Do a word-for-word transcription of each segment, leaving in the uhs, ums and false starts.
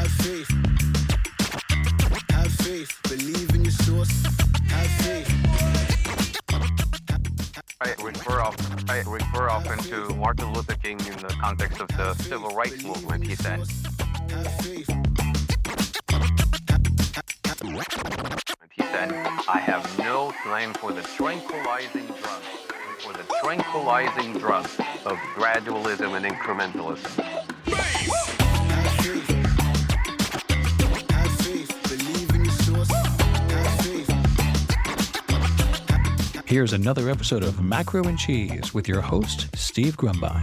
faith. Have faith. Believe in your source. Have faith. I refer, often, I refer often to Martin Luther King in the context of the civil rights movement, he said. He said, I have no time for the tranquilizing drug, for the tranquilizing drug of gradualism and incrementalism. Here's another episode of Macro and Cheese with your host, Steve Grumbine.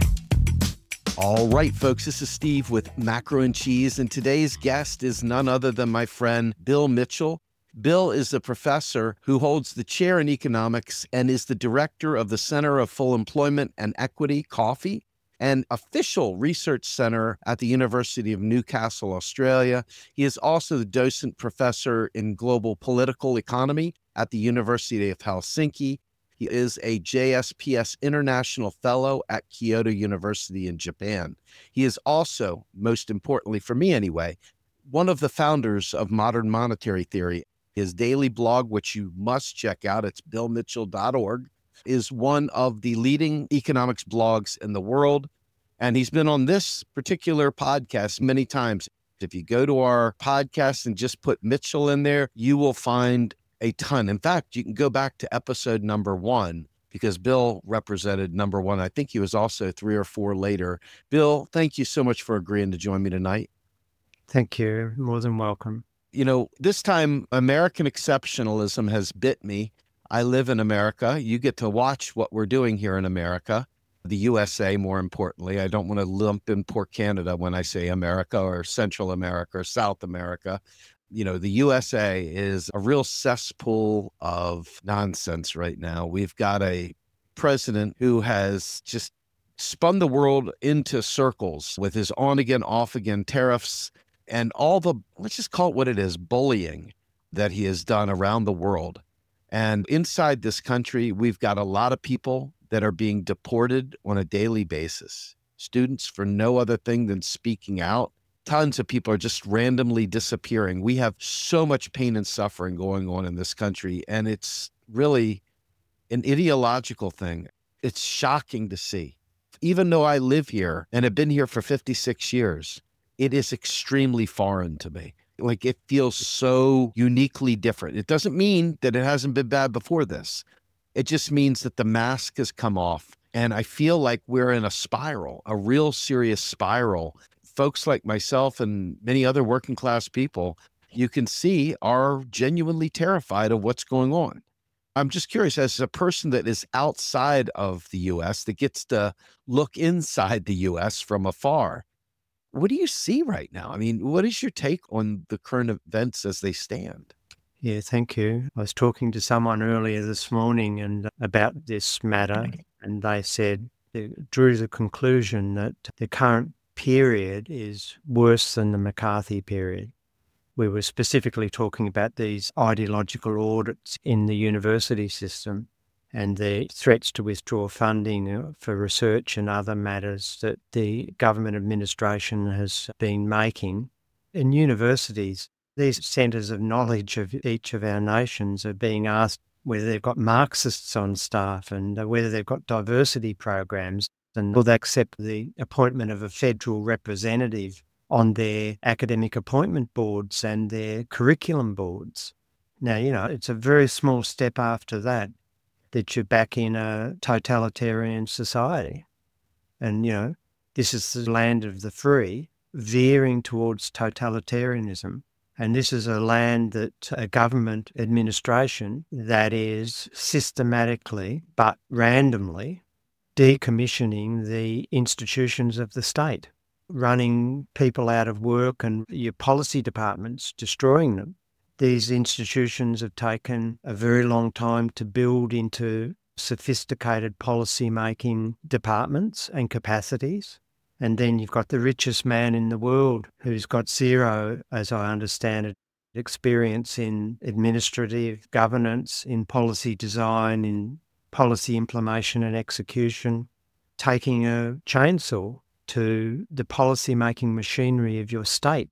All right, folks, this is Steve with Macro and Cheese, and today's guest is none other than my friend Bill Mitchell. Bill is a professor who holds the chair in economics and is the director of the Center of Full Employment and Equity, COFFEE, an official research center at the University of Newcastle, Australia. He is also the docent professor in global political economy at the University of Helsinki. He is a J S P S International Fellow at Kyoto University in Japan. He is also, most importantly for me anyway, one of the founders of modern monetary theory. His daily blog, which you must check out, it's bill mitchell dot org, is one of the leading economics blogs in the world. And he's been on this particular podcast many times. If you go to our podcast and just put Mitchell in there, you will find a ton. In fact, you can go back to episode number one because Bill represented number one. I think he was also three or four later. Bill, thank you so much for agreeing to join me tonight. Thank you. More than welcome. You know, this time American exceptionalism has bit me. I live in America. You get to watch what we're doing here in America, the U S A more importantly. I don't want to lump in poor Canada when I say America or Central America or South America. You know, the U S A is a real cesspool of nonsense right now. We've got a president who has just spun the world into circles with his on-again, off-again tariffs and all the, let's just call it what it is, bullying that he has done around the world. And inside this country, we've got a lot of people that are being deported on a daily basis. Students for no other thing than speaking out. Tons of people are just randomly disappearing. We have so much pain and suffering going on in this country, and it's really an ideological thing. It's shocking to see. Even though I live here and have been here for fifty-six years, it is extremely foreign to me. Like, it feels so uniquely different. It doesn't mean that it hasn't been bad before this. It just means that the mask has come off, and I feel like we're in a spiral, a real serious spiral. Folks like myself and many other working class people, you can see, are genuinely terrified of what's going on. I'm just curious, as a person that is outside of the U S, that gets to look inside the U S from afar, what do you see right now? I mean, what is your take on the current events as they stand? Yeah, thank you. I was talking to someone earlier this morning and about this matter, and they said, they drew the conclusion that the current period is worse than the McCarthy period. We were specifically talking about these ideological audits in the university system and the threats to withdraw funding for research and other matters that the government administration has been making. In universities, these centres of knowledge of each of our nations are being asked whether they've got Marxists on staff and whether they've got diversity programs, and will they accept the appointment of a federal representative on their academic appointment boards and their curriculum boards. Now, you know, it's a very small step after that that you're back in a totalitarian society. And, you know, this is the land of the free, veering towards totalitarianism. And this is a land that a government administration that is systematically but randomly decommissioning the institutions of the state, running people out of work and your policy departments, destroying them. These institutions have taken a very long time to build into sophisticated policy-making departments and capacities. And then you've got the richest man in the world who's got zero, as I understand it, experience in administrative governance, in policy design, in policy implementation and execution, taking a chainsaw to the policy-making machinery of your state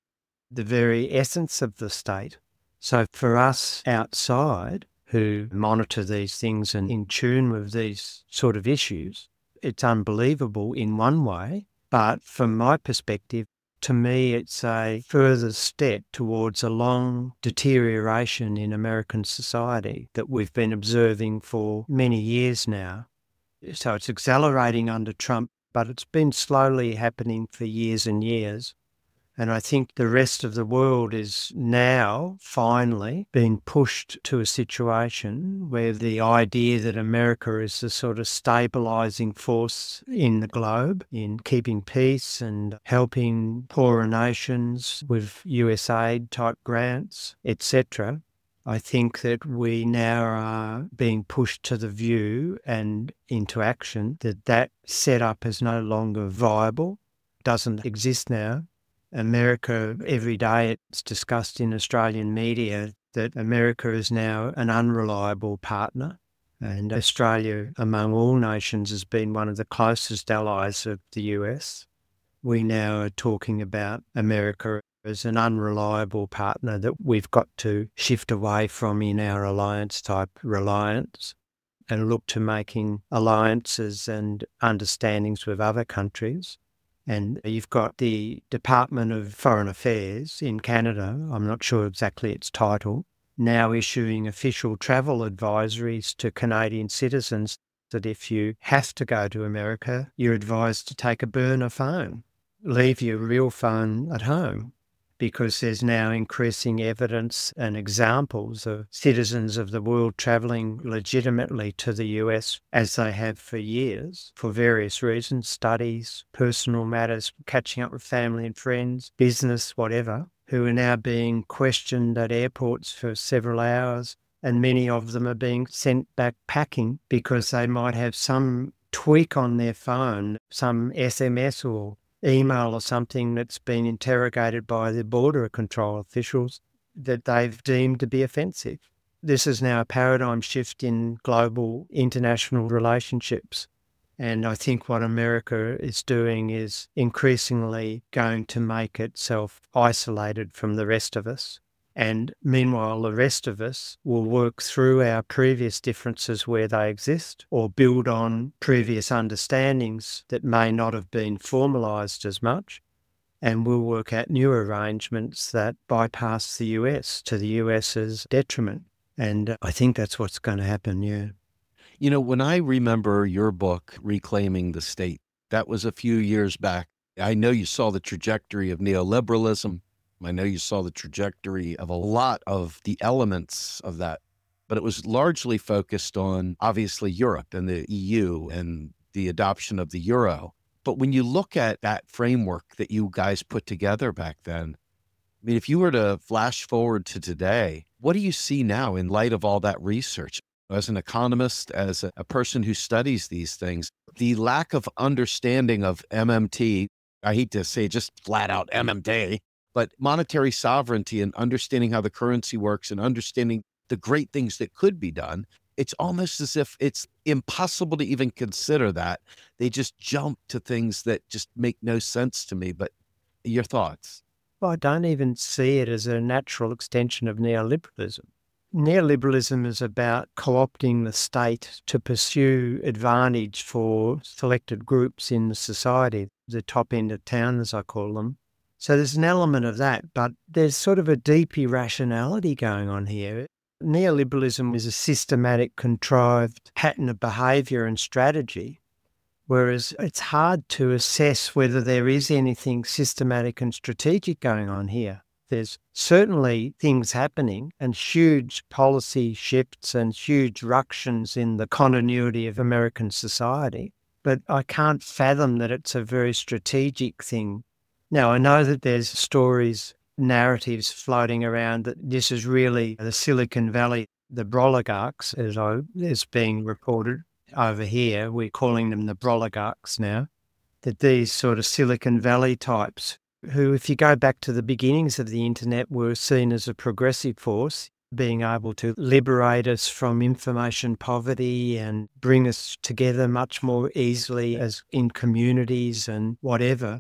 the very essence of the state. So for us outside who monitor these things and in tune with these sort of issues, it's unbelievable in one way. But from my perspective, to me, it's a further step towards a long deterioration in American society that we've been observing for many years now. So it's accelerating under Trump, but it's been slowly happening for years and years. And I think the rest of the world is now finally being pushed to a situation where the idea that America is the sort of stabilising force in the globe, in keeping peace and helping poorer nations with U S aid type grants, et cetera, I think that we now are being pushed to the view and into action that that setup is no longer viable, doesn't exist now. America, every day it's discussed in Australian media that America is now an unreliable partner, and Australia, among all nations, has been one of the closest allies of the U S. We now are talking about America as an unreliable partner that we've got to shift away from in our alliance-type reliance and look to making alliances and understandings with other countries. And you've got the Department of Foreign Affairs in Canada, I'm not sure exactly its title, now issuing official travel advisories to Canadian citizens that if you have to go to America, you're advised to take a burner phone, leave your real phone at home, because there's now increasing evidence and examples of citizens of the world travelling legitimately to the U S as they have for years for various reasons, studies, personal matters, catching up with family and friends, business, whatever, who are now being questioned at airports for several hours, and many of them are being sent back packing because they might have some tweak on their phone, some S M S or email or something that's been interrogated by the border control officials that they've deemed to be offensive. This is now a paradigm shift in global international relationships. And I think what America is doing is increasingly going to make itself isolated from the rest of us. And meanwhile, the rest of us will work through our previous differences where they exist or build on previous understandings that may not have been formalised as much. And we'll work out new arrangements that bypass the U S to the US's detriment. And I think that's what's going to happen, yeah. You know, when I remember your book, Reclaiming the State, that was a few years back. I know you saw the trajectory of neoliberalism. I know you saw the trajectory of a lot of the elements of that, but it was largely focused on, obviously, Europe and the E U and the adoption of the euro. But when you look at that framework that you guys put together back then, I mean, if you were to flash forward to today, what do you see now in light of all that research? As an economist, as a, a person who studies these things, the lack of understanding of M M T, I hate to say just flat out M M T, but monetary sovereignty and understanding how the currency works and understanding the great things that could be done, it's almost as if it's impossible to even consider that. They just jump to things that just make no sense to me. But your thoughts? Well, I don't even see it as a natural extension of neoliberalism. Neoliberalism is about co-opting the state to pursue advantage for selected groups in the society, the top end of town, as I call them. So there's an element of that, but there's sort of a deep irrationality going on here. Neoliberalism is a systematic, contrived pattern of behaviour and strategy, whereas it's hard to assess whether there is anything systematic and strategic going on here. There's certainly things happening and huge policy shifts and huge ructions in the continuity of American society, but I can't fathom that it's a very strategic thing. Now, I know that there's stories, narratives floating around that this is really the Silicon Valley, the broligarchs, as I, is being reported over here. We're calling them the broligarchs now, that these sort of Silicon Valley types, who, if you go back to the beginnings of the internet, were seen as a progressive force, being able to liberate us from information poverty and bring us together much more easily as in communities and whatever.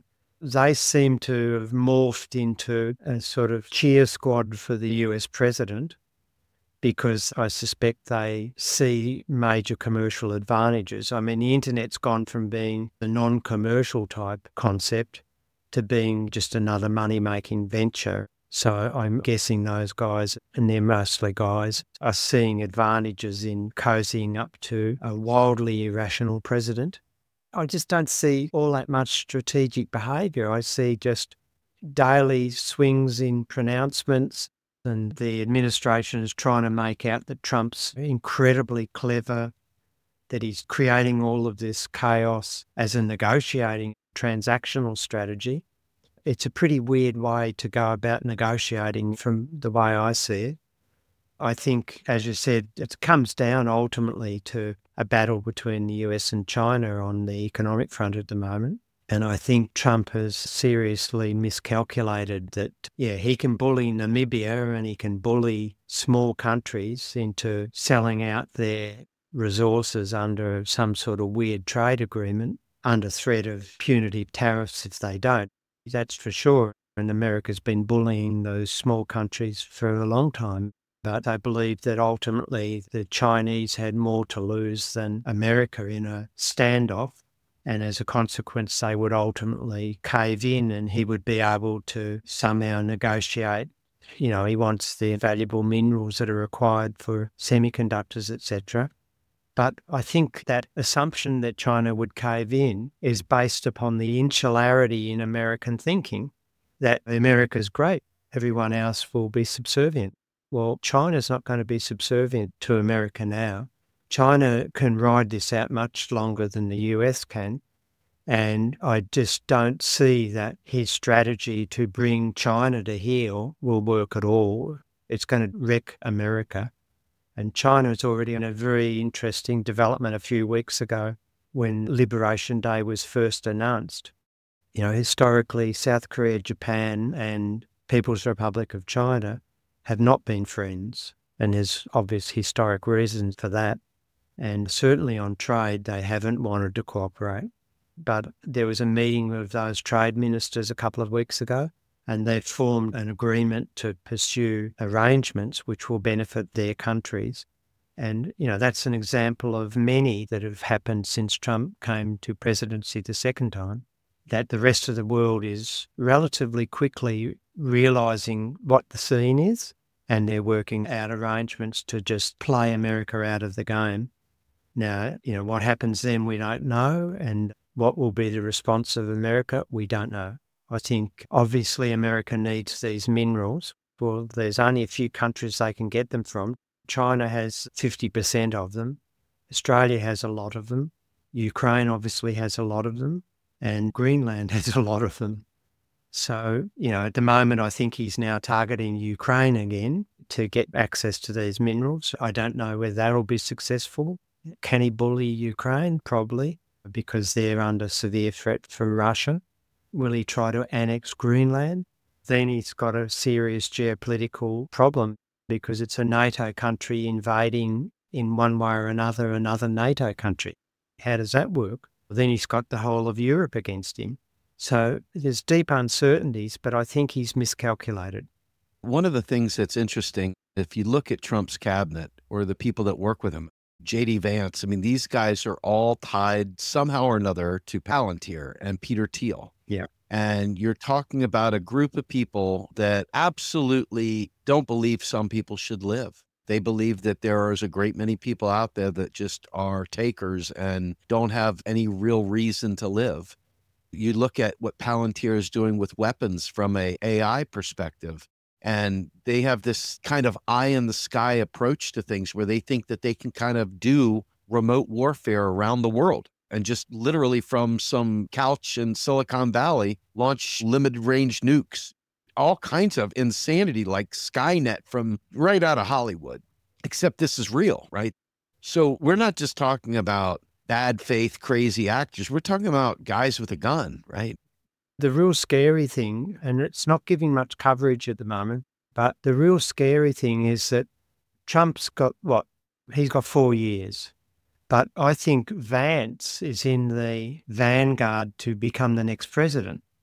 they seem to have morphed into a sort of cheer squad for the U S president, because I suspect they see major commercial advantages. I mean, the internet's gone from being a non-commercial type concept to being just another money-making venture. So I'm guessing those guys, and they're mostly guys, are seeing advantages in cozying up to a wildly irrational president. I just don't see all that much strategic behaviour. I see just daily swings in pronouncements, and the administration is trying to make out that Trump's incredibly clever, that he's creating all of this chaos as a negotiating transactional strategy. It's a pretty weird way to go about negotiating from the way I see it. I think, as you said, it comes down ultimately to a battle between the U S and China on the economic front at the moment. And I think Trump has seriously miscalculated that, yeah, he can bully Namibia and he can bully small countries into selling out their resources under some sort of weird trade agreement under threat of punitive tariffs if they don't. That's for sure. And America's been bullying those small countries for a long time. But I believe that ultimately the Chinese had more to lose than America in a standoff. And as a consequence, they would ultimately cave in and he would be able to somehow negotiate. You know, he wants the valuable minerals that are required for semiconductors, et cetera. But I think that assumption that China would cave in is based upon the insularity in American thinking that America's great, everyone else will be subservient. Well, China's not going to be subservient to America now. China can ride this out much longer than the U S can. And I just don't see that his strategy to bring China to heel will work at all. It's going to wreck America. And China is already in a very interesting development a few weeks ago when Liberation Day was first announced. You know, historically, South Korea, Japan and People's Republic of China have not been friends, and there's obvious historic reasons for that. And certainly on trade, they haven't wanted to cooperate. But there was a meeting of those trade ministers a couple of weeks ago, and they've formed an agreement to pursue arrangements which will benefit their countries. And, you know, that's an example of many that have happened since Trump came to presidency the second time, that the rest of the world is relatively quickly realising what the scene is, and they're working out arrangements to just play America out of the game. Now, you know, what happens then we don't know, and what will be the response of America, we don't know. I think obviously America needs these minerals. Well, there's only a few countries they can get them from. China has fifty percent of them. Australia has a lot of them. Ukraine obviously has a lot of them. And Greenland has a lot of them. So, you know, at the moment, I think he's now targeting Ukraine again to get access to these minerals. I don't know whether that'll be successful. Can he bully Ukraine? Probably, because they're under severe threat from Russia. Will he try to annex Greenland? Then he's got a serious geopolitical problem because it's a NATO country invading in one way or another another NATO country. How does that work? Then he's got the whole of Europe against him. So there's deep uncertainties, but I think he's miscalculated. One of the things that's interesting, if you look at Trump's cabinet or the people that work with him, J D Vance, I mean, these guys are all tied somehow or another to Palantir and Peter Thiel. Yeah. And you're talking about a group of people that absolutely don't believe some people should live. They believe that there is a great many people out there that just are takers and don't have any real reason to live. You look at what Palantir is doing with weapons from a AI perspective, and they have this kind of eye in the sky approach to things where they think that they can kind of do remote warfare around the world and just literally from some couch in Silicon Valley, launch limited range nukes, all kinds of insanity like Skynet from right out of Hollywood, except this is real, right? So we're not just talking about bad faith, crazy actors. We're talking about guys with a gun, right? The real scary thing, and it's not giving much coverage at the moment, but the real scary thing is that Trump's got what? He's got four years. But I think Vance is in the vanguard to become the next president.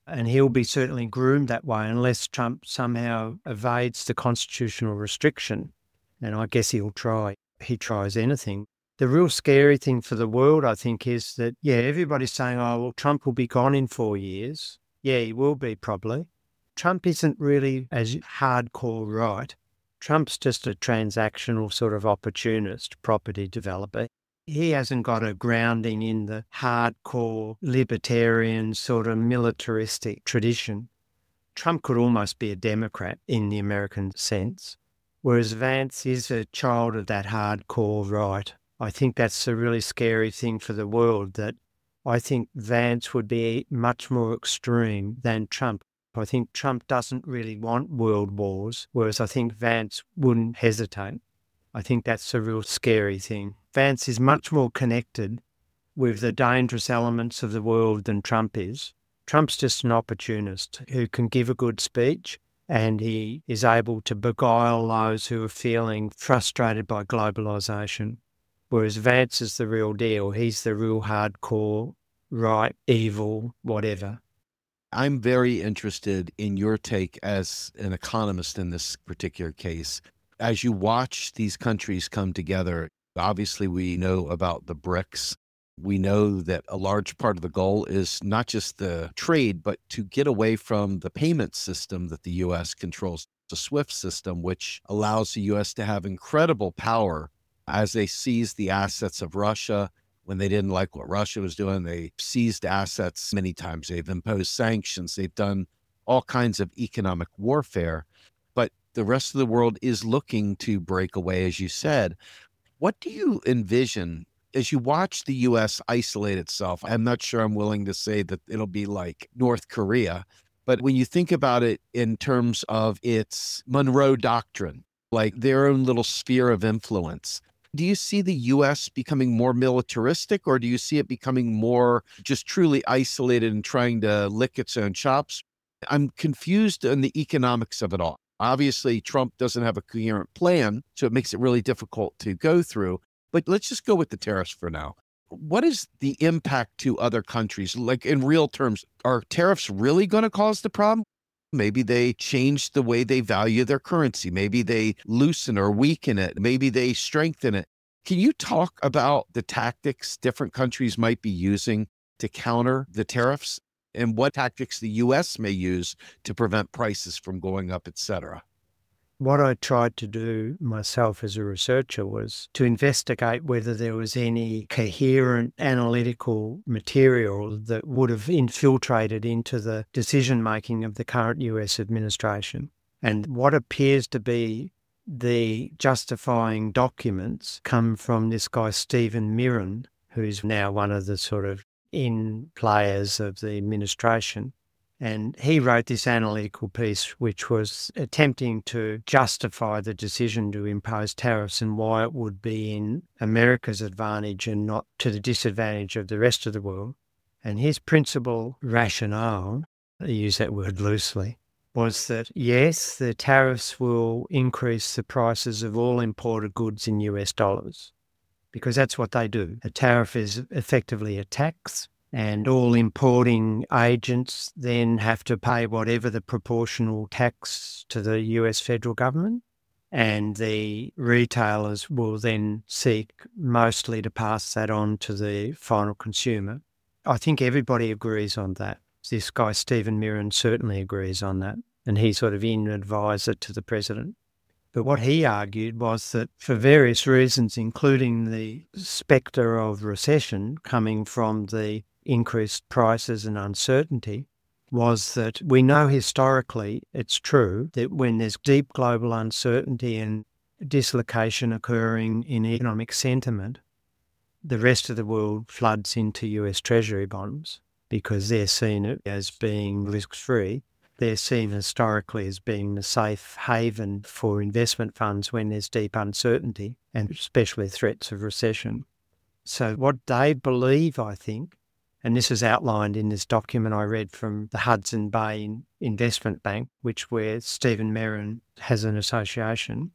And he'll be certainly groomed that way unless Trump somehow evades the constitutional restriction. And I guess he'll try. He tries anything. The real scary thing for the world, I think, is that, yeah, everybody's saying, oh, well, Trump will be gone in four years. Yeah, he will be probably. Trump isn't really as hardcore right. Trump's just a transactional sort of opportunist property developer. He hasn't got a grounding in the hardcore libertarian sort of militaristic tradition. Trump could almost be a Democrat in the American sense, whereas Vance is a child of that hardcore right. I think that's a really scary thing for the world, that I think Vance would be much more extreme than Trump. I think Trump doesn't really want world wars, whereas I think Vance wouldn't hesitate. I think that's a real scary thing. Vance is much more connected with the dangerous elements of the world than Trump is. Trump's just an opportunist who can give a good speech, and he is able to beguile those who are feeling frustrated by globalisation. Whereas Vance is the real deal. He's the real hardcore, right, evil, whatever. I'm very interested in your take as an economist in this particular case. As you watch these countries come together, obviously we know about the BRICS. We know that a large part of the goal is not just the trade, but to get away from the payment system that the U S controls, the SWIFT system, which allows the U S to have incredible power as they seize the assets of Russia. When they didn't like what Russia was doing, they seized assets many times. They've imposed sanctions. They've done all kinds of economic warfare. But the rest of the world is looking to break away, as you said. What do you envision as you watch the U S isolate itself? I'm not sure I'm willing to say that it'll be like North Korea, but when you think about it in terms of its Monroe Doctrine, like their own little sphere of influence, do you see the U S becoming more militaristic, or do you see it becoming more just truly isolated and trying to lick its own chops? I'm confused on the economics of it all. Obviously, Trump doesn't have a coherent plan, so it makes it really difficult to go through. But let's just go with the tariffs for now. What is the impact to other countries? Like in real terms, are tariffs really going to cause the problem? Maybe they change the way they value their currency. Maybe they loosen or weaken it. Maybe they strengthen it. Can you talk about the tactics different countries might be using to counter the tariffs, and what tactics the U S may use to prevent prices from going up, et cetera? What I tried to do myself as a researcher was to investigate whether there was any coherent analytical material that would have infiltrated into the decision-making of the current U S administration. And what appears to be the justifying documents come from this guy, Stephen Mirren, who's now one of the sort of in players of the administration. And he wrote this analytical piece, which was attempting to justify the decision to impose tariffs and why it would be in America's advantage and not to the disadvantage of the rest of the world. And his principal rationale, I use that word loosely, was that, yes, the tariffs will increase the prices of all imported goods in U S dollars, because that's what they do. A tariff is effectively a tax, and all importing agents then have to pay whatever the proportional tax to the U S federal government, and the retailers will then seek mostly to pass that on to the final consumer. I think everybody agrees on that. This guy, Stephen Mirren, certainly agrees on that, and he's sort of in advisor to the president. But what he argued was that for various reasons, including the spectre of recession coming from the increased prices and uncertainty, was that we know historically it's true that when there's deep global uncertainty and dislocation occurring in economic sentiment, the rest of the world floods into U S Treasury bonds because they're seen as being risk-free. They're seen historically as being the safe haven for investment funds when there's deep uncertainty and especially threats of recession. So what they believe, I think, and this is outlined in this document I read from the Hudson Bay Investment Bank, which where Stephen Mirren has an association,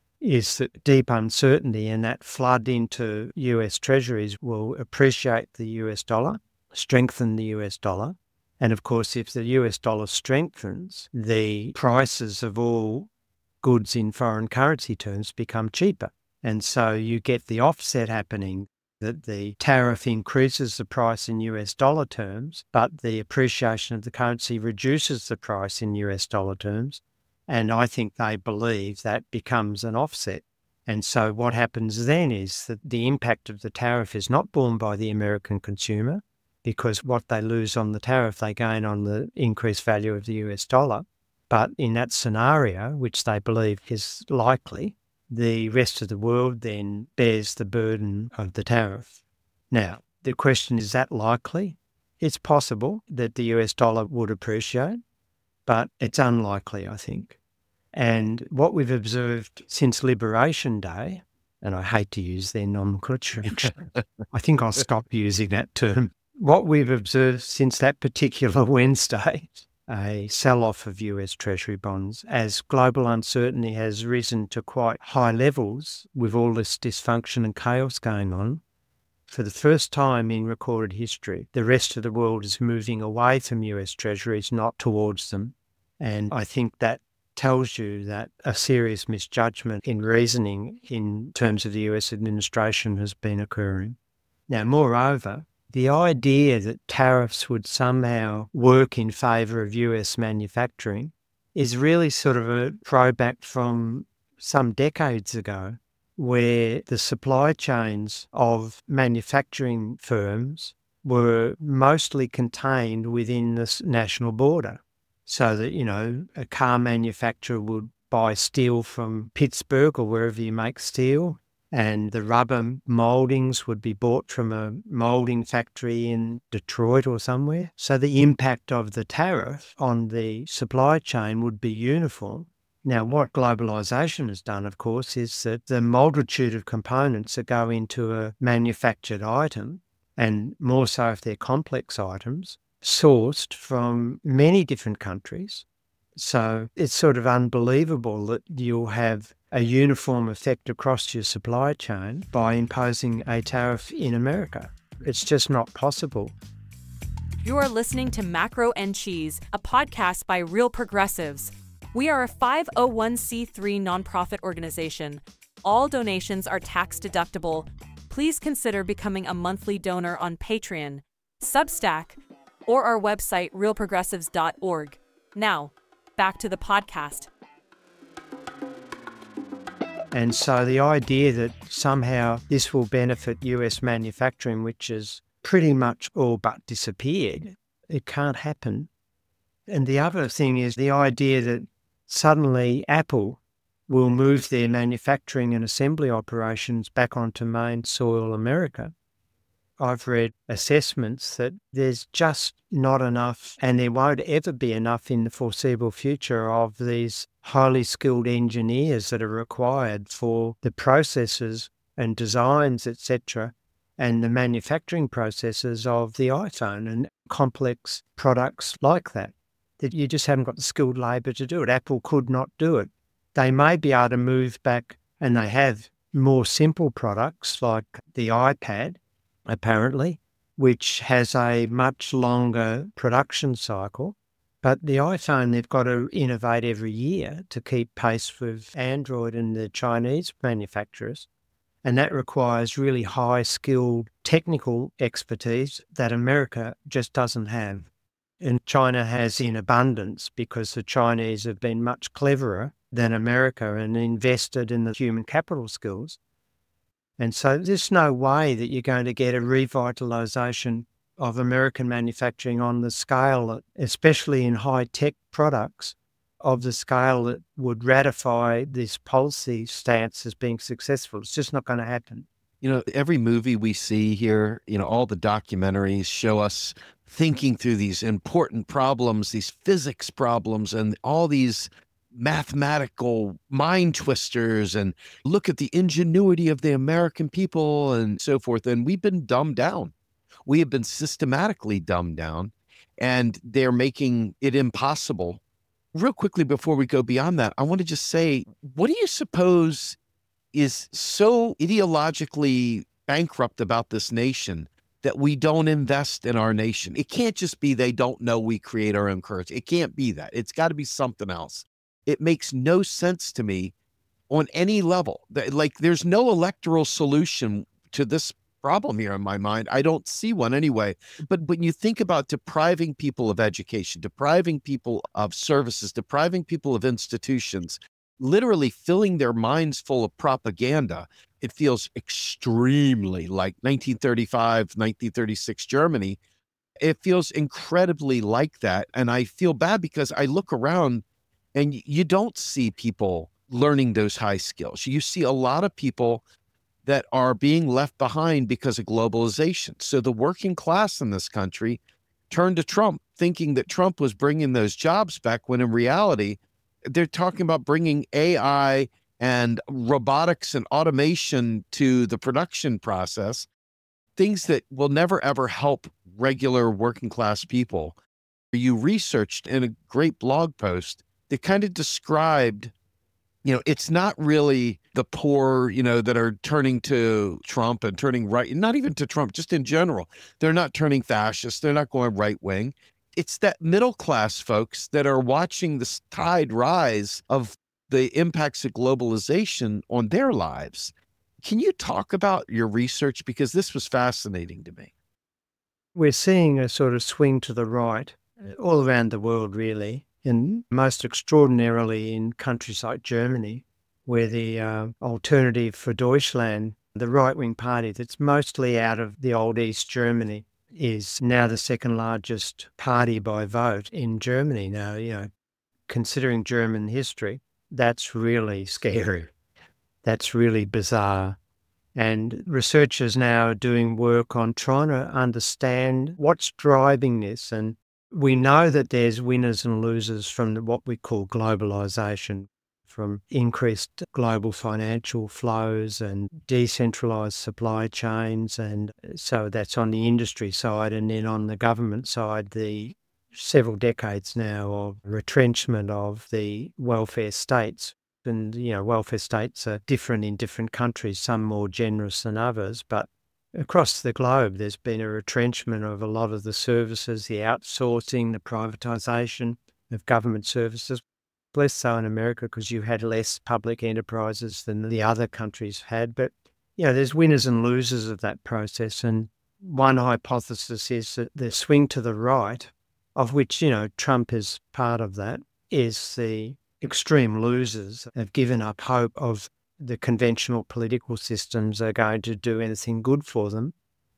is that deep uncertainty and that flood into U S Treasuries will appreciate the U S dollar, strengthen the U S dollar, And of course, if the U S dollar strengthens, the prices of all goods in foreign currency terms become cheaper. And so you get the offset happening, that the tariff increases the price in U S dollar terms, but the appreciation of the currency reduces the price in U S dollar terms. And I think they believe that becomes an offset. And so what happens then is that the impact of the tariff is not borne by the American consumer, because what they lose on the tariff, they gain on the increased value of the U S dollar. But in that scenario, which they believe is likely, the rest of the world then bears the burden of the tariff. Now, the question, is that likely? It's possible that the U S dollar would appreciate, but it's unlikely, I think. And what we've observed since Liberation Day, and I hate to use their nomenclature, I think I'll stop using that term. What we've observed since that particular Wednesday, a sell-off of U S Treasury bonds, as global uncertainty has risen to quite high levels with all this dysfunction and chaos going on, for the first time in recorded history, the rest of the world is moving away from U S Treasuries, not towards them. And I think that tells you that a serious misjudgment in reasoning in terms of the U S administration has been occurring. Now, moreover, the idea that tariffs would somehow work in favour of U S manufacturing is really sort of a throwback from some decades ago, where the supply chains of manufacturing firms were mostly contained within the national border. So that, you know, a car manufacturer would buy steel from Pittsburgh or wherever you make steel, and the rubber mouldings would be bought from a moulding factory in Detroit or somewhere. So the impact of the tariff on the supply chain would be uniform. Now, what globalisation has done, of course, is that the multitude of components that go into a manufactured item, and more so if they're complex items, sourced from many different countries. So it's sort of unbelievable that you'll have a uniform effect across your supply chain by imposing a tariff in America. It's just not possible. You are listening to Macro and Cheese, a podcast by Real Progressives. We are a five oh one c three nonprofit organization. All donations are tax deductible. Please consider becoming a monthly donor on Patreon, Substack, or our website, real progressives dot org. Now, back to the podcast. And so the idea that somehow this will benefit U S manufacturing, which has pretty much all but disappeared, it can't happen. And the other thing is the idea that suddenly Apple will move their manufacturing and assembly operations back onto main soil America. I've read assessments that there's just not enough, and there won't ever be enough in the foreseeable future, of these highly skilled engineers that are required for the processes and designs, et cetera, and the manufacturing processes of the iPhone and complex products like that, that you just haven't got the skilled labour to do it. Apple could not do it. They may be able to move back, and they have more simple products like the iPad, apparently, which has a much longer production cycle. But the iPhone, they've got to innovate every year to keep pace with Android and the Chinese manufacturers. And that requires really high-skilled technical expertise that America just doesn't have. And China has in abundance, because the Chinese have been much cleverer than America and invested in the human capital skills. And so there's no way that you're going to get a revitalisation of American manufacturing on the scale, especially in high-tech products, of the scale that would ratify this policy stance as being successful. It's just not going to happen. You know, every movie we see here, you know, all the documentaries show us thinking through these important problems, these physics problems, and all these mathematical mind twisters, and look at the ingenuity of the American people and so forth. And we've been dumbed down. We have been systematically dumbed down, and they're making it impossible. Real quickly, before we go beyond that, I want to just say, what do you suppose is so ideologically bankrupt about this nation that we don't invest in our nation. It can't just be they don't know we create our own currency. It can't be that. It's got to be something else. It makes no sense to me on any level. Like, there's no electoral solution to this problem here in my mind. I don't see one anyway. But when you think about depriving people of education, depriving people of services, depriving people of institutions, literally filling their minds full of propaganda, it feels extremely like nineteen thirty-five, nineteen thirty-six Germany. It feels incredibly like that. And I feel bad because I look around and you don't see people learning those high skills. You see a lot of people that are being left behind because of globalization. So the working class in this country turned to Trump, thinking that Trump was bringing those jobs back, when in reality, they're talking about bringing A I and robotics and automation to the production process, things that will never, ever help regular working class people. You researched in a great blog post that kind of described, you know, it's not really the poor, you know, that are turning to Trump and turning right, not even to Trump, just in general. They're not turning fascist. They're not going right wing. It's that middle class folks that are watching this tide rise of the impacts of globalization on their lives. Can you talk about your research? Because this was fascinating to me. We're seeing a sort of swing to the right all around the world, really, and most extraordinarily in countries like Germany, where the uh, Alternative for Deutschland, the right-wing party that's mostly out of the old East Germany, is now the second largest party by vote in Germany. Now, you know, considering German history, that's really scary. That's really bizarre. And researchers now are doing work on trying to understand what's driving this. And we know that there's winners and losers from what we call globalization, from increased global financial flows and decentralized supply chains. And so that's on the industry side. And then on the government side, the several decades now of retrenchment of the welfare states. And, you know, welfare states are different in different countries, some more generous than others. But across the globe, there's been a retrenchment of a lot of the services, the outsourcing, the privatisation of government services. Less so in America because you had less public enterprises than the other countries had. But, you know, there's winners and losers of that process. And one hypothesis is that the swing to the right, of which, you know, Trump is part of that, is the extreme losers have given up hope of the conventional political systems are going to do anything good for them.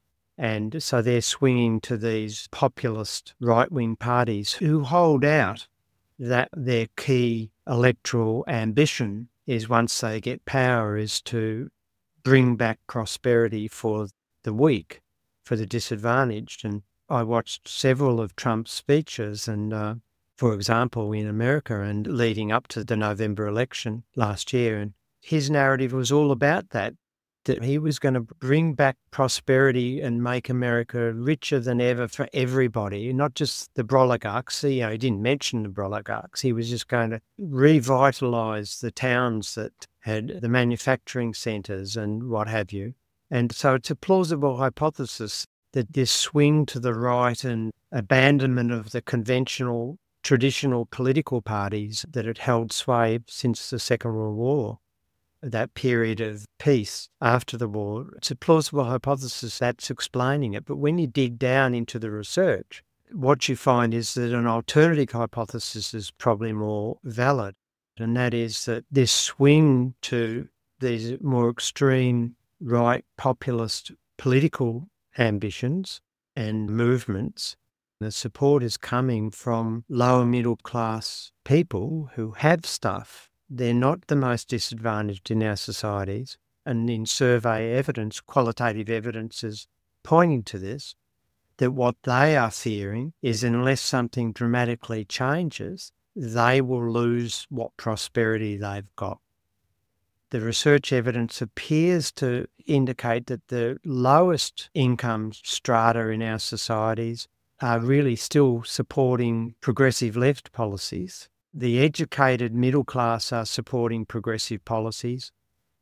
And so they're swinging to these populist right-wing parties who hold out that their key electoral ambition is, once they get power, is to bring back prosperity for the weak, for the disadvantaged. And I watched several of Trump's speeches and, uh, for example, in America and leading up to the November election last year, and his narrative was all about that, that he was going to bring back prosperity and make America richer than ever for everybody, not just the oligarchs. You know, he didn't mention the oligarchs. He was just going to revitalise the towns that had the manufacturing centres and what have you. And so it's a plausible hypothesis that this swing to the right and abandonment of the conventional, traditional political parties that had held sway since the Second World War, that period of peace after the war, it's a plausible hypothesis that's explaining it. But when you dig down into the research, what you find is that an alternative hypothesis is probably more valid, and that is that this swing to these more extreme right populist political ambitions and movements, the support is coming from lower middle class people who have stuff. They're not the most disadvantaged in our societies. And in survey evidence, qualitative evidence is pointing to this, that what they are fearing is unless something dramatically changes, they will lose what prosperity they've got. The research evidence appears to indicate that the lowest income strata in our societies are really still supporting progressive left policies. The educated middle class are supporting progressive policies.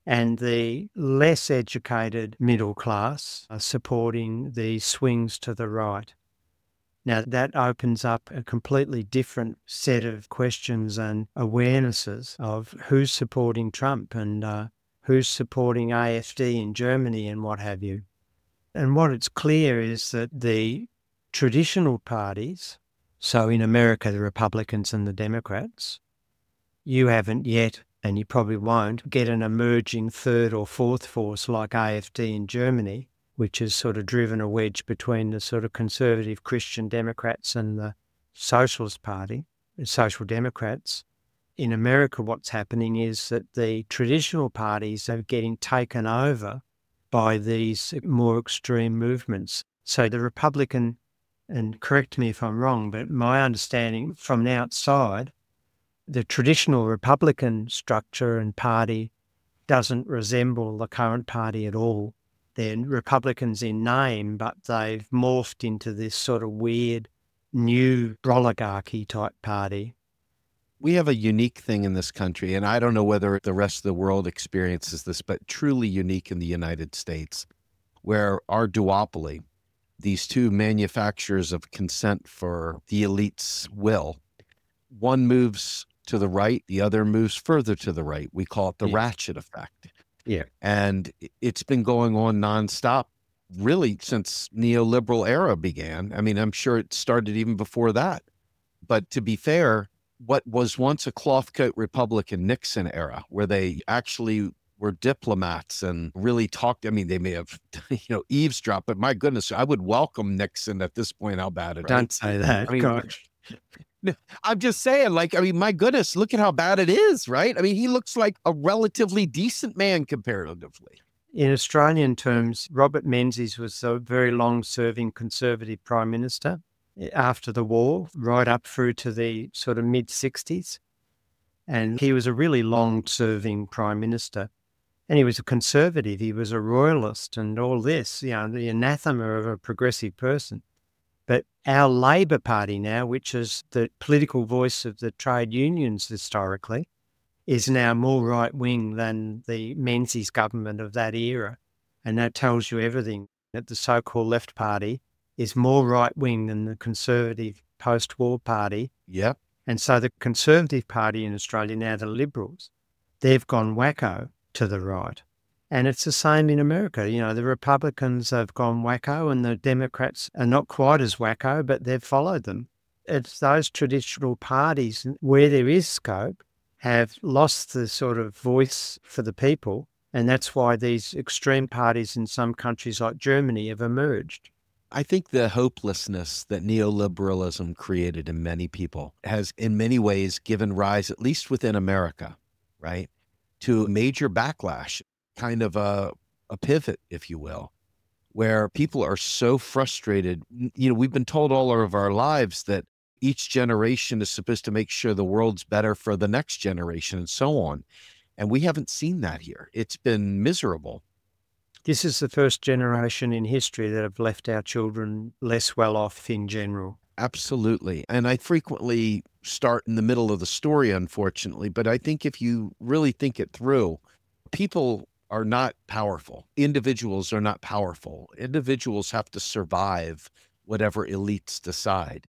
and the less educated middle class are supporting the swings to the right. Now, that opens up a completely different set of questions and awarenesses of who's supporting Trump and uh, who's supporting A F D in Germany and what have you. And what it's clear is that the traditional parties, so in America, the Republicans and the Democrats, you haven't yet, and you probably won't, get an emerging third or fourth force like A F D in Germany, which has sort of driven a wedge between the sort of conservative Christian Democrats and the Socialist Party, the Social Democrats. In America, what's happening is that the traditional parties are getting taken over by these more extreme movements. So the Republican, and correct me if I'm wrong, but my understanding from the outside, the traditional Republican structure and party doesn't resemble the current party at all. They're Republicans in name, but they've morphed into this sort of weird new oligarchy type party. We have a unique thing in this country, and I don't know whether the rest of the world experiences this, but truly unique in the United States, where our duopoly, these two manufacturers of consent for the elite's will, one moves to the right, the other moves further to the right. We call it the Yeah. ratchet effect. Yeah. And it's been going on nonstop, really, since neoliberal era began. I mean, I'm sure it started even before that. But to be fair, what was once a cloth coat Republican Nixon era, where they actually were diplomats and really talked, I mean, they may have, you know, eavesdropped, but my goodness, I would welcome Nixon at this point, how bad it is. Don't say that. I mean, Gosh. I'm just saying, like, I mean, my goodness, look at how bad it is, right? I mean, he looks like a relatively decent man comparatively. In Australian terms, Robert Menzies was a very long-serving Conservative Prime Minister after the war, right up through to the sort of mid-sixties. And he was a really long-serving Prime Minister. And he was a Conservative, he was a Royalist and all this, you know, the anathema of a progressive person. But our Labor Party now, which is the political voice of the trade unions historically, is now more right-wing than the Menzies government of that era. And that tells you everything, that the so-called Left Party is more right-wing than the Conservative post-war party. Yep. And so the Conservative Party in Australia, now the Liberals, they've gone wacko to the right. And it's the same in America. You know, the Republicans have gone wacko and the Democrats are not quite as wacko, but they've followed them. It's those traditional parties where there is scope have lost the sort of voice for the people. And that's why these extreme parties in some countries like Germany have emerged. I think the hopelessness that neoliberalism created in many people has in many ways given rise, at least within America, right, to a major backlash, kind of a, a pivot, if you will, where people are so frustrated. You know, we've been told all of our lives that each generation is supposed to make sure the world's better for the next generation and so on. And we haven't seen that here. It's been miserable. This is the first generation in history that have left our children less well off in general. Absolutely. And I frequently start in the middle of the story, unfortunately, but I think if you really think it through, people are not powerful. Individuals are not powerful. Individuals have to survive whatever elites decide.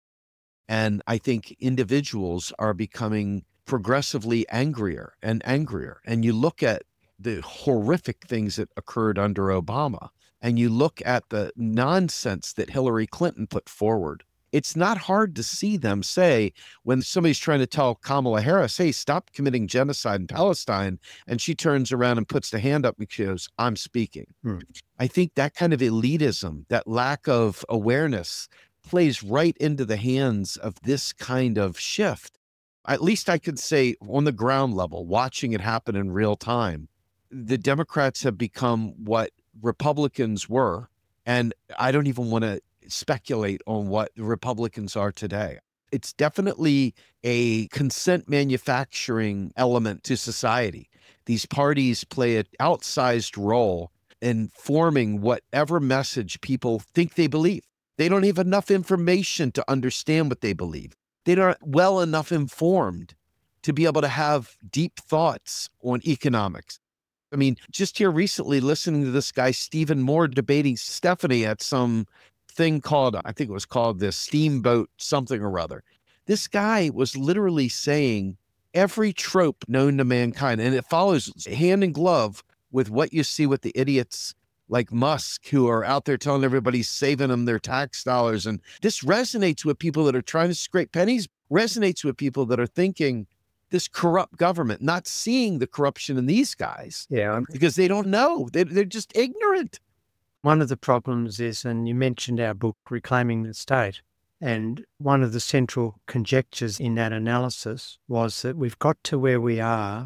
And I think individuals are becoming progressively angrier and angrier. And you look at the horrific things that occurred under Obama, and you look at the nonsense that Hillary Clinton put forward. It's not hard to see them say, when somebody's trying to tell Kamala Harris, hey, stop committing genocide in Palestine, and she turns around and puts the hand up and goes, I'm speaking. Hmm. I think that kind of elitism, that lack of awareness, plays right into the hands of this kind of shift. At least I could say on the ground level, watching it happen in real time, the Democrats have become what Republicans were. And I don't even want to speculate on what the Republicans are today. It's definitely a consent manufacturing element to society. These parties play an outsized role in forming whatever message people think they believe. They don't have enough information to understand what they believe. They're not well enough informed to be able to have deep thoughts on economics. I mean, just here recently, listening to this guy, Stephen Moore, debating Stephanie at some thing called, I think it was called the Steamboat something or other. This guy was literally saying every trope known to mankind, and it follows hand in glove with what you see with the idiots like Musk, who are out there telling everybody saving them their tax dollars. And this resonates with people that are trying to scrape pennies, resonates with people that are thinking this corrupt government, not seeing the corruption in these guys. Yeah. Because they don't know. They, they're just ignorant. One of the problems is, and you mentioned our book, Reclaiming the State, and one of the central conjectures in that analysis was that we've got to where we are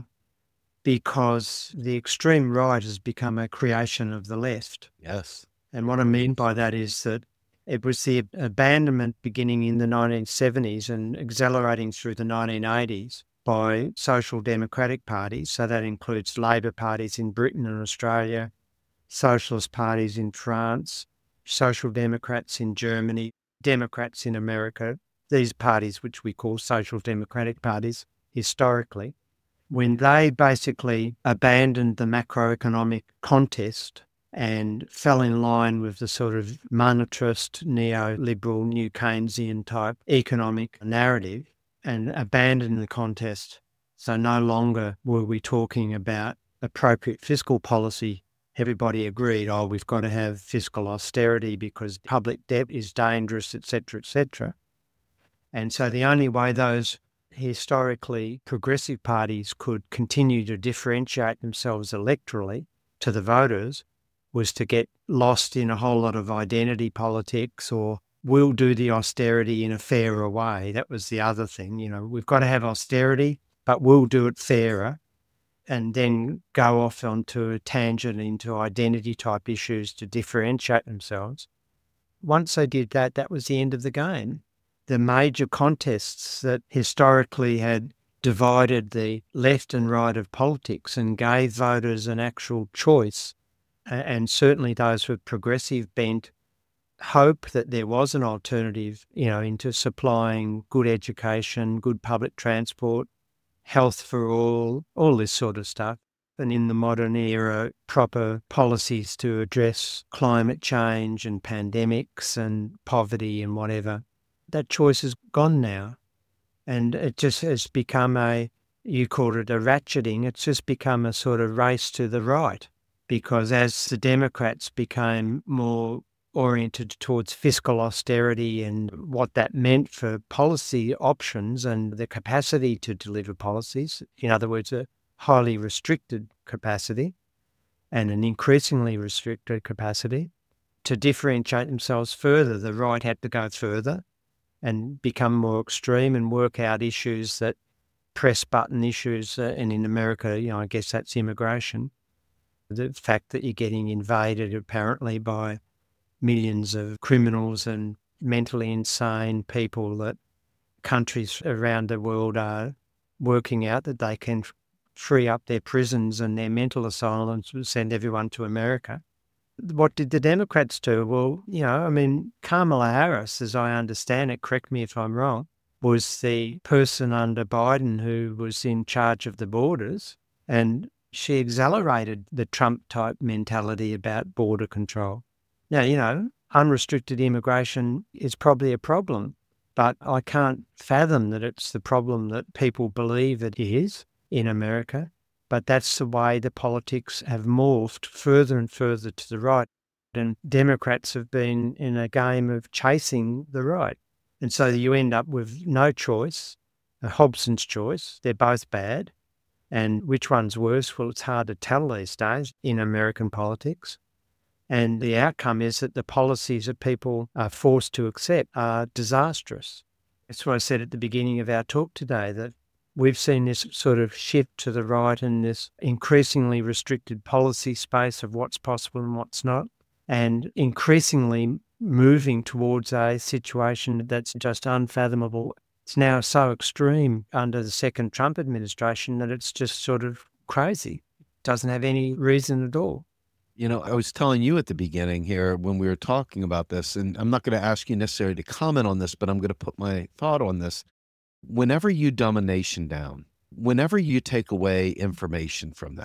because the extreme right has become a creation of the left. Yes. And what I mean by that is that it was the abandonment beginning in the nineteen seventies and accelerating through the nineteen eighties by social democratic parties. So that includes Labor parties in Britain and Australia, socialist parties in France, social democrats in Germany, Democrats in America, these parties which we call social democratic parties historically, when they basically abandoned the macroeconomic contest and fell in line with the sort of monetarist, neoliberal, new Keynesian type economic narrative and abandoned the contest. So no longer were we talking about appropriate fiscal policy. Everybody agreed, oh, we've got to have fiscal austerity because public debt is dangerous, et cetera, et cetera. And so the only way those historically progressive parties could continue to differentiate themselves electorally to the voters was to get lost in a whole lot of identity politics, or we'll do the austerity in a fairer way. That was the other thing. You know, we've got to have austerity, but we'll do it fairer, and then go off onto a tangent into identity type issues to differentiate themselves. Once they did that, that was the end of the game. The major contests that historically had divided the left and right of politics and gave voters an actual choice, and certainly those with progressive bent hope that there was an alternative, you know, into supplying good education, good public transport, health for all, all this sort of stuff. And in the modern era, proper policies to address climate change and pandemics and poverty and whatever. That choice is gone now. And it just has become a, you called it a ratcheting, it's just become a sort of race to the right. Because as the Democrats became more oriented towards fiscal austerity and what that meant for policy options and the capacity to deliver policies, in other words, a highly restricted capacity and an increasingly restricted capacity, to differentiate themselves further, the right had to go further and become more extreme and work out issues that press button issues. Uh, and in America, you know, I guess that's immigration. The fact that you're getting invaded apparently by millions of criminals and mentally insane people, that countries around the world are working out that they can free up their prisons and their mental asylums and send everyone to America. What did the Democrats do? Well, you know, I mean, Kamala Harris, as I understand it, correct me if I'm wrong, was the person under Biden who was in charge of the borders, and she accelerated the Trump-type mentality about border control. Now, you know, unrestricted immigration is probably a problem, but I can't fathom that it's the problem that people believe it is in America. But that's the way the politics have morphed further and further to the right. And Democrats have been in a game of chasing the right. And so you end up with no choice, a Hobson's choice. They're both bad. And which one's worse? Well, it's hard to tell these days in American politics. And the outcome is that the policies that people are forced to accept are disastrous. That's what I said at the beginning of our talk today, that we've seen this sort of shift to the right and this increasingly restricted policy space of what's possible and what's not, and increasingly moving towards a situation that's just unfathomable. It's now so extreme under the second Trump administration that it's just sort of crazy. It doesn't have any reason at all. You know, I was telling you at the beginning here when we were talking about this, and I'm not going to ask you necessarily to comment on this, but I'm going to put my thought on this. Whenever you dumb a nation down, whenever you take away information from them,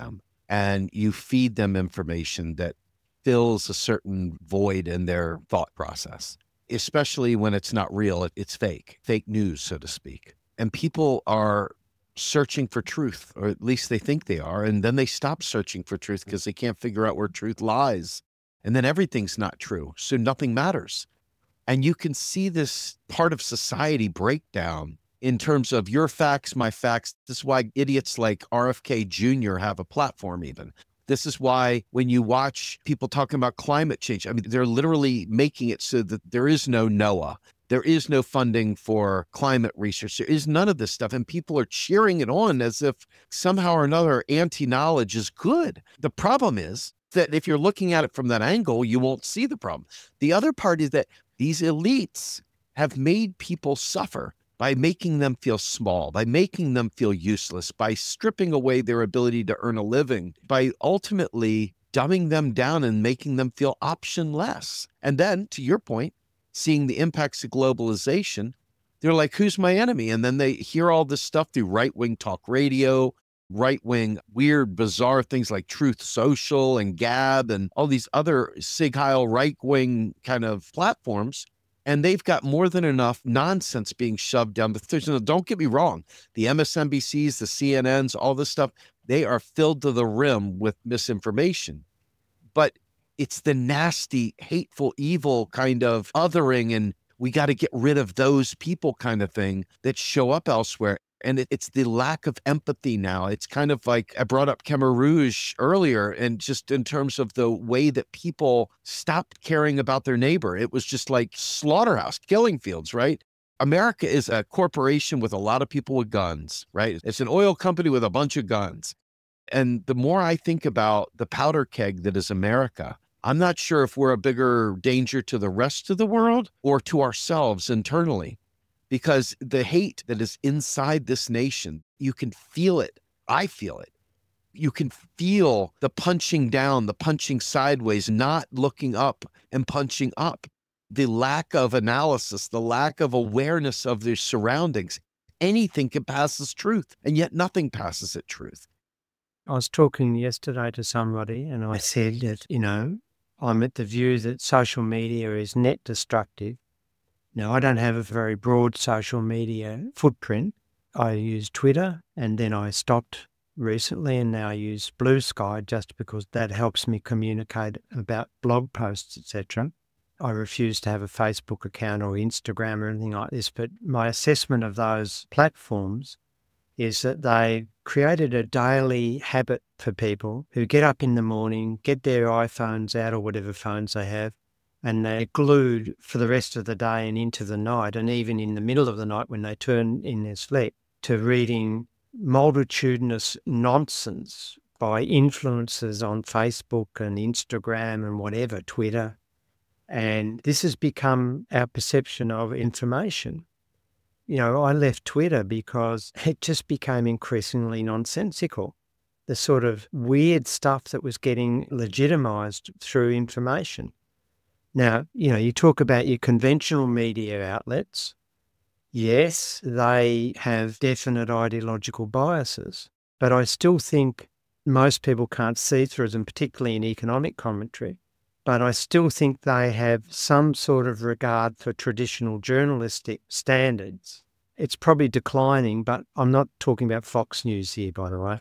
and you feed them information that fills a certain void in their thought process, especially when it's not real, it's fake, fake news, so to speak. And people are searching for truth, or at least they think they are, and then they stop searching for truth because they can't figure out where truth lies. And then everything's not true, so nothing matters. And you can see this part of society break down in terms of your facts, my facts. This is why idiots like R F K Junior have a platform even. This is why when you watch people talking about climate change, I mean, they're literally making it so that there is no NOAA. There is no funding for climate research. There is none of this stuff. And people are cheering it on as if somehow or another anti-knowledge is good. The problem is that if you're looking at it from that angle, you won't see the problem. The other part is that these elites have made people suffer by making them feel small, by making them feel useless, by stripping away their ability to earn a living, by ultimately dumbing them down and making them feel optionless. And then, to your point, seeing the impacts of globalization, they're like, who's my enemy? And then they hear all this stuff through right-wing talk radio, right-wing, weird, bizarre things like Truth Social and Gab and all these other Sig Heil right-wing kind of platforms. And they've got more than enough nonsense being shoved down the throat. Now, don't get me wrong. The M S N B Cs, the C N Ns, all this stuff, they are filled to the rim with misinformation. But it's the nasty, hateful, evil kind of othering, and we got to get rid of those people kind of thing that show up elsewhere. And it, it's the lack of empathy now. It's kind of like I brought up Khmer Rouge earlier, and just in terms of the way that people stopped caring about their neighbor. It was just like slaughterhouse, killing fields, right? America is a corporation with a lot of people with guns, right? It's an oil company with a bunch of guns. And the more I think about the powder keg that is America, I'm not sure if we're a bigger danger to the rest of the world or to ourselves internally, because the hate that is inside this nation, you can feel it. I feel it. You can feel the punching down, the punching sideways, not looking up and punching up, the lack of analysis, the lack of awareness of their surroundings. Anything can pass as truth, and yet nothing passes as truth. I was talking yesterday to somebody and I said that, you know, I'm at the view that social media is net destructive. Now, I don't have a very broad social media footprint. I use Twitter and then I stopped recently, and now I use Blue Sky just because that helps me communicate about blog posts, et cetera. I refuse to have a Facebook account or Instagram or anything like this, but my assessment of those platforms is that they created a daily habit for people who get up in the morning, get their iPhones out or whatever phones they have, and they're glued for the rest of the day and into the night, and even in the middle of the night when they turn in their sleep, to reading multitudinous nonsense by influencers on Facebook and Instagram and whatever, Twitter. And this has become our perception of information. You know, I left Twitter because it just became increasingly nonsensical. The sort of weird stuff that was getting legitimized through information. Now, you know, you talk about your conventional media outlets. Yes, they have definite ideological biases, but I still think most people can't see through them, particularly in economic commentary. But I still think they have some sort of regard for traditional journalistic standards. It's probably declining, but I'm not talking about Fox News here, by the way.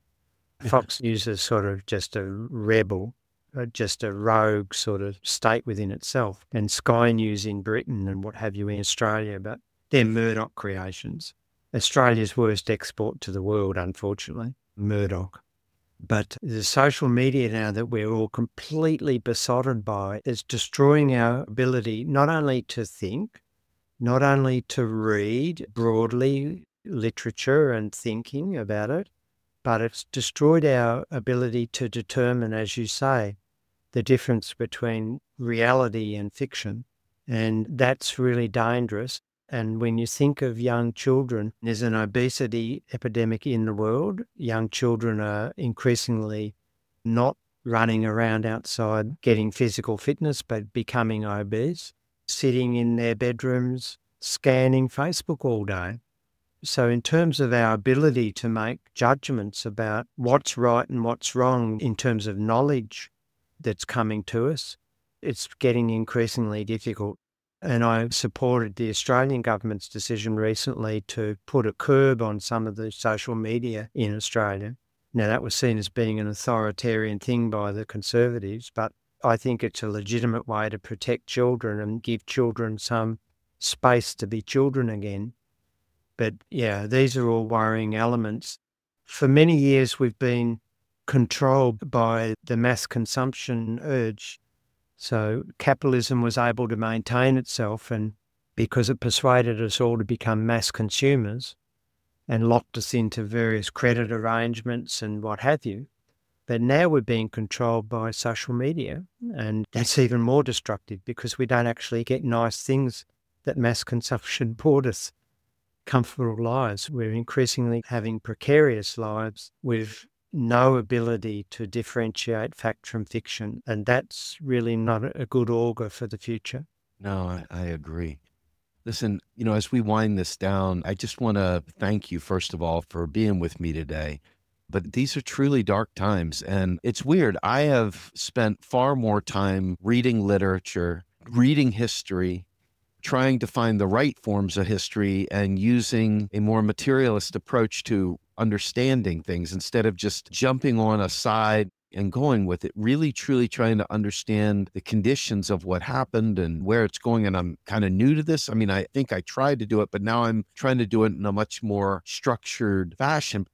Fox News is sort of just a rebel, just a rogue sort of state within itself, and Sky News in Britain and what have you in Australia, but they're Murdoch creations. Australia's worst export to the world, unfortunately, Murdoch. But the social media now that we're all completely besotted by is destroying our ability not only to think, not only to read broadly literature and thinking about it, but it's destroyed our ability to determine, as you say, the difference between reality and fiction. And that's really dangerous. And when you think of young children, there's an obesity epidemic in the world. Young children are increasingly not running around outside getting physical fitness, but becoming obese, sitting in their bedrooms, scanning Facebook all day. So in terms of our ability to make judgments about what's right and what's wrong in terms of knowledge that's coming to us, it's getting increasingly difficult. And I supported the Australian government's decision recently to put a curb on some of the social media in Australia. Now, that was seen as being an authoritarian thing by the Conservatives, but I think it's a legitimate way to protect children and give children some space to be children again. But yeah, these are all worrying elements. For many years, we've been controlled by the mass consumption urge. So capitalism was able to maintain itself, and because it persuaded us all to become mass consumers and locked us into various credit arrangements and what have you. But now we're being controlled by social media, and that's even more destructive because we don't actually get nice things that mass consumption brought us, comfortable lives. We're increasingly having precarious lives with no ability to differentiate fact from fiction, and that's really not a good augur for the future. No, I, I agree. Listen, you know, as we wind this down, I just want to thank you, first of all, for being with me today. But these are truly dark times. And it's weird. I have spent far more time reading literature, reading history, trying to find the right forms of history and using a more materialist approach to understanding things instead of just jumping on a side and going with it, really, truly trying to understand the conditions of what happened and where it's going. And I'm kind of new to this. I mean, I think I tried to do it, but now I'm trying to do it in a much more structured fashion.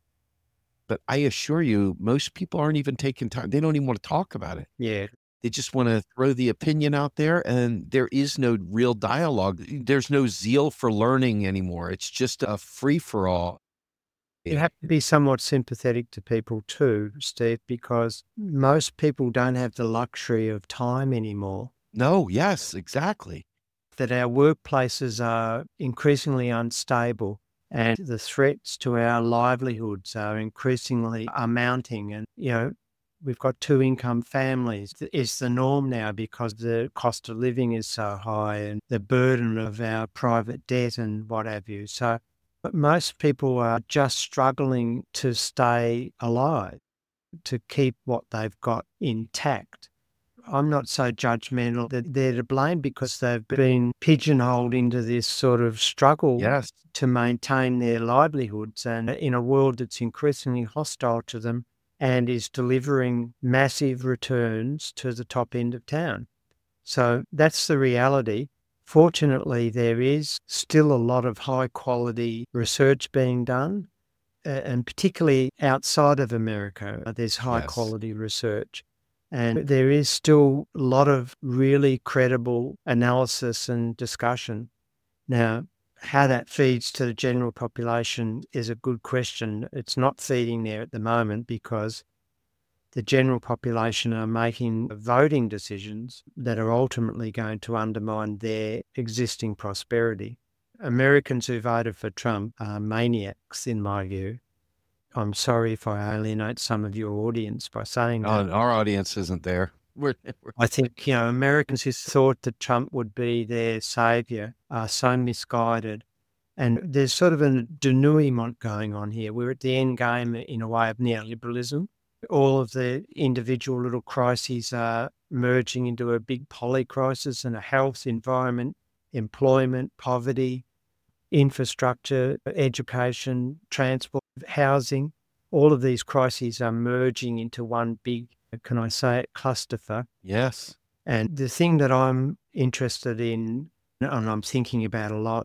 But I assure you, most people aren't even taking time. They don't even want to talk about it. Yeah. They just want to throw the opinion out there, and there is no real dialogue. There's no zeal for learning anymore. It's just a free-for-all. You have to be somewhat sympathetic to people too, Steve, because most people don't have the luxury of time anymore. No, yes, exactly. That our workplaces are increasingly unstable and the threats to our livelihoods are increasingly are mounting. And, you know, we've got two income families. It's the norm now because the cost of living is so high and the burden of our private debt and what have you. So but most people are just struggling to stay alive, to keep what they've got intact. I'm not so judgmental that they're to blame because they've been pigeonholed into this sort of struggle Yes. to maintain their livelihoods, and in a world that's increasingly hostile to them and is delivering massive returns to the top end of town. So that's the reality. Fortunately, there is still a lot of high quality research being done, uh, and particularly outside of America, uh, there's high Yes. quality research. And there is still a lot of really credible analysis and discussion. Now, how that feeds to the general population is a good question. It's not feeding there at the moment because the general population are making voting decisions that are ultimately going to undermine their existing prosperity. Americans who voted for Trump are maniacs, in my view. I'm sorry if I alienate some of your audience by saying that. Oh, our audience isn't there. We're, we're I think, you know, Americans who thought that Trump would be their saviour are so misguided. And there's sort of a denouement going on here. We're at the end game in a way of neoliberalism. All of the individual little crises are merging into a big poly crisis and a health, environment, employment, poverty, infrastructure, education, transport, housing. All of these crises are merging into one big, can I say it, clusterfuck. yes. And the thing that I'm interested in, and I'm thinking about a lot,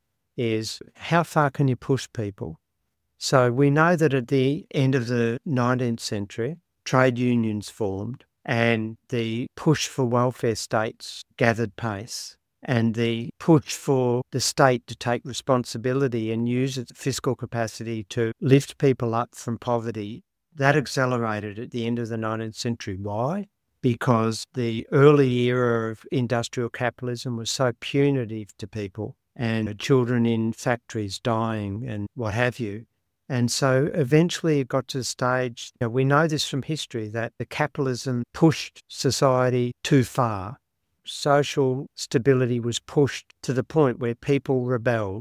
is how far can you push people? So we know that at the end of the nineteenth century, trade unions formed and the push for welfare states gathered pace, and the push for the state to take responsibility and use its fiscal capacity to lift people up from poverty, that accelerated at the end of the nineteenth century. Why? Because the early era of industrial capitalism was so punitive to people and children in factories dying and what have you. And so eventually it got to the stage, you know, we know this from history, that the capitalism pushed society too far. Social stability was pushed to the point where people rebelled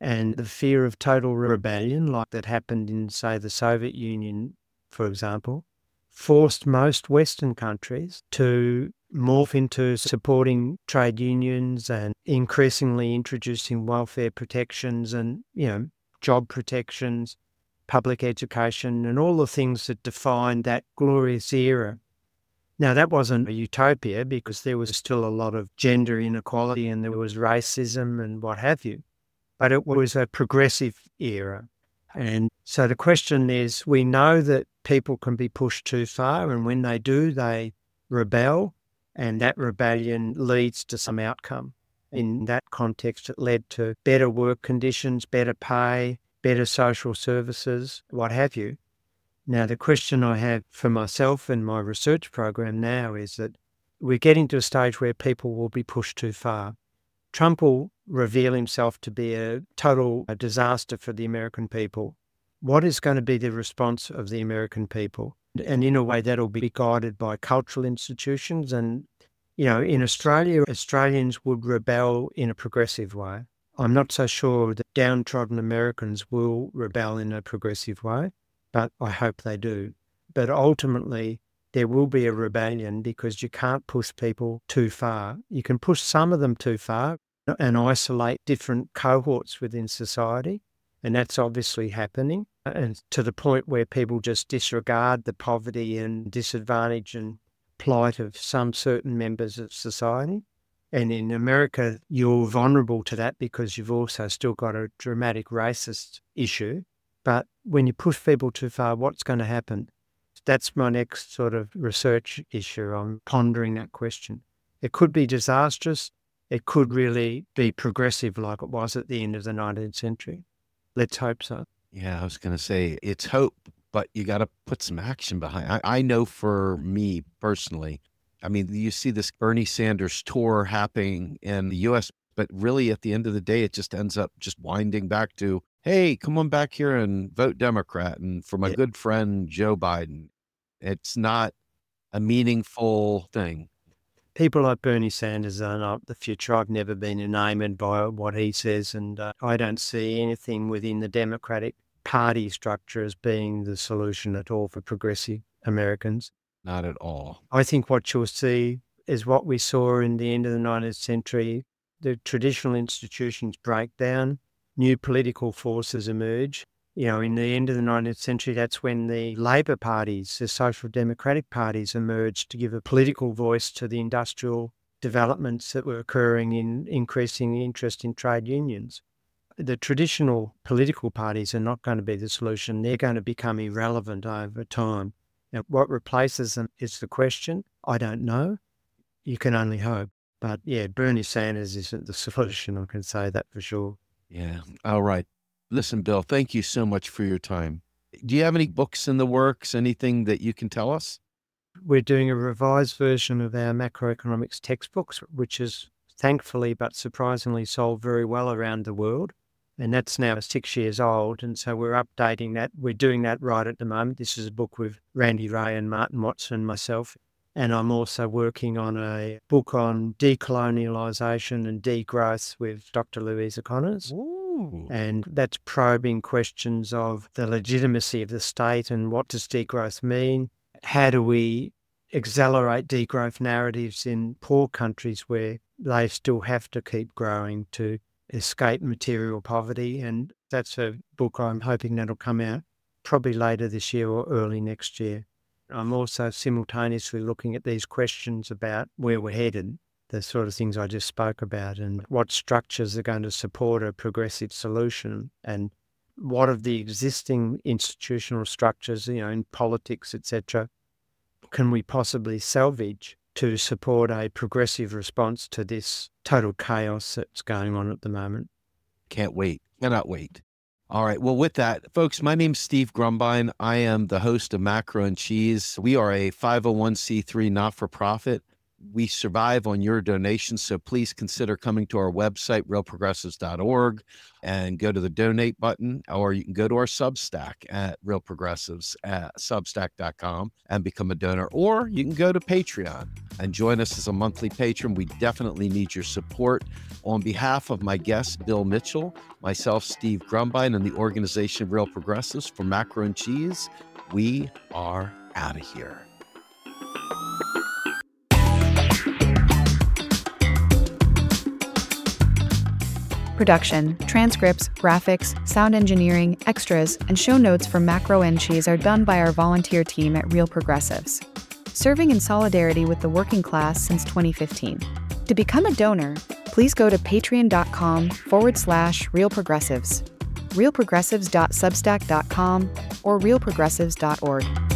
And the fear of total rebellion, like that happened in, say, the Soviet Union, for example, forced most Western countries to morph into supporting trade unions and increasingly introducing welfare protections and, you know, job protections, public education, and all the things that defined that glorious era. Now, that wasn't a utopia because there was still a lot of gender inequality and there was racism and what have you, but it was a progressive era. And so the question is, we know that people can be pushed too far, and when they do, they rebel, and that rebellion leads to some outcome. In that context, it led to better work conditions, better pay, better social services, what have you. Now, the question I have for myself and my research program now is that we're getting to a stage where people will be pushed too far. Trump will reveal himself to be a total a disaster for the American people. What is going to be the response of the American people? And in a way, that'll be guided by cultural institutions. And, you know, in Australia, Australians would rebel in a progressive way. I'm not so sure that downtrodden Americans will rebel in a progressive way, but I hope they do. But ultimately, there will be a rebellion because you can't push people too far. You can push some of them too far and isolate different cohorts within society, and that's obviously happening, and to the point where people just disregard the poverty and disadvantage and plight of some certain members of society. And in America, you're vulnerable to that because you've also still got a dramatic racist issue. But when you push people too far, what's going to happen? That's my next sort of research issue. I'm pondering that question. It could be disastrous. It could really be progressive like it was at the end of the nineteenth century. Let's hope so. Yeah, I was going to say it's hope, but you got to put some action behind. I, I know for me personally, I mean, you see this Bernie Sanders tour happening in the U S, but really at the end of the day, it just ends up just winding back to, hey, come on back here and vote Democrat. And for my Yeah. good friend, Joe Biden, it's not a meaningful thing. People like Bernie Sanders are not the future. I've never been enamored by what he says, and uh, I don't see anything within the Democratic Party structure as being the solution at all for progressive Americans. Not at all. I think what you'll see is what we saw in the end of the nineteenth century. The traditional institutions break down, new political forces emerge. You know, in the end of the nineteenth century, that's when the Labor parties, the social democratic parties emerged to give a political voice to the industrial developments that were occurring in increasing interest in trade unions. The traditional political parties are not going to be the solution. They're going to become irrelevant over time. Now, what replaces them is the question. I don't know. You can only hope. But yeah, Bernie Sanders isn't the solution. I can say that for sure. Yeah. All right. Listen, Bill, thank you so much for your time. Do you have any books in the works, anything that you can tell us? We're doing a revised version of our macroeconomics textbooks, which is thankfully but surprisingly sold very well around the world. And that's now six years old. And so we're updating that. We're doing that right at the moment. This is a book with Randy Ray and Martin Watson and myself. And I'm also working on a book on decolonialisation and degrowth with Doctor Louisa Connors. Ooh. And that's probing questions of the legitimacy of the state and what does degrowth mean? How do we accelerate degrowth narratives in poor countries where they still have to keep growing to escape material poverty? And that's a book I'm hoping that'll come out probably later this year or early next year. I'm also simultaneously looking at these questions about where we're headed, the sort of things I just spoke about, and what structures are going to support a progressive solution, and what of the existing institutional structures, you know, in politics, et cetera, can we possibly salvage to support a progressive response to this total chaos that's going on at the moment. Can't wait. Cannot wait. All right. Well, with that, folks, my name's Steve Grumbine. I am the host of Macro and Cheese. We are a five oh one c three not-for-profit. we survive on your donations. So please consider coming to our website, real progressives dot org, and go to the donate button, or you can go to our Substack at Real Progressives at substack dot com and become a donor, or you can go to Patreon and join us as a monthly patron. We definitely need your support. On behalf of my guest, Bill Mitchell, myself, Steve Grumbine, and the organization Real Progressives for Macro and Cheese, we are out of here. Production, transcripts, graphics, sound engineering, extras, and show notes for Macro and Cheese are done by our volunteer team at Real Progressives, serving in solidarity with the working class since twenty fifteen. To become a donor, please go to patreon.com forward slash Real Progressives, realprogressives dot substack dot com, or real progressives dot org.